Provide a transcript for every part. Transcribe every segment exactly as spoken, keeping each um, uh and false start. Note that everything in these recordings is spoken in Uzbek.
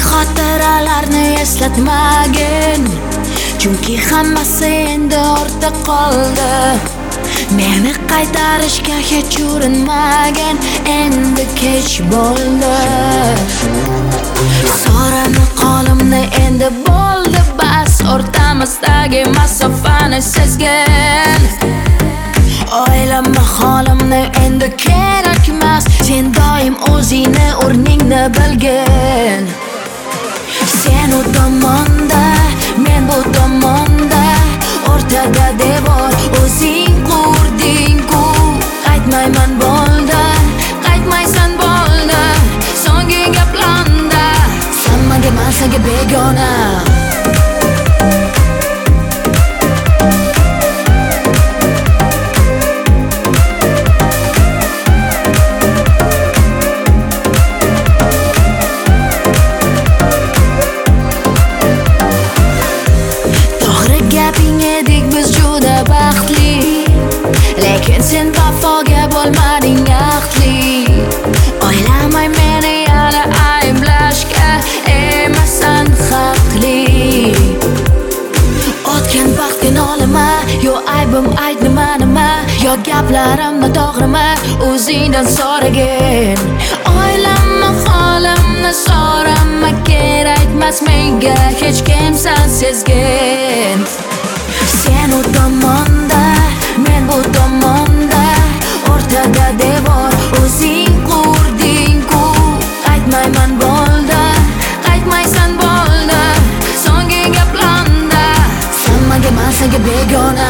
xotiralarni eslatmagin, chunki hammasi endi ortda qoldi. Meni qaytarishga hech urinmagin, endi kech bo'ldi. So'rama qolimni, endi bo'ldi bas, o'rtamizdagi masofani sezgin. O'ylama holimni, endi kerakmas, sen doim o'zingni o'rningni bilgin. Sen u tomonda, men bu tomonda, o'rtada devor o'zing qurding-ku. Qaytmayman bo'ldi, qaytmaysan bo'ldi, so'nggi gaplanda hammaga men senga begona. Lekin sen vafoga bo'lmading aqli. O'ylamay meni yana ayblashga, emasan haqli. O'tgan vaqtni olma, yo aybim ayt nima nima, yo gaplarimni to'g'rimi, o'zingdan so'ragin. O'ylama holimni, so'rama, kerakmas menga hech kim sen sezgin. Sen u tomonda, men bu tomonda, o'rtada devor o'zing qurding-ku. Qaytmayman bo'ldi, qaytmaysan bo'ldi, so'nggi gaplanda hammaga men senga begona.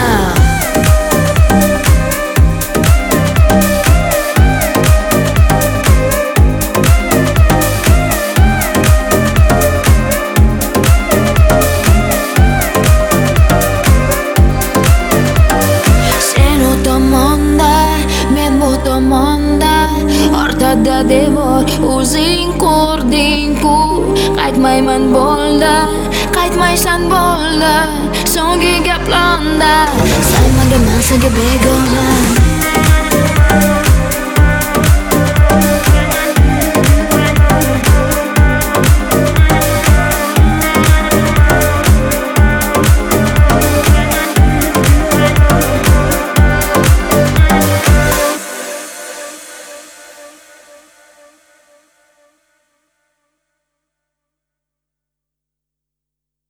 Ortada devor o'zing qurding-ku. Qaytmayman bo'ldi, qaytmaysan bo'ldi, so'nggi gaplanda hammaga men senga begona.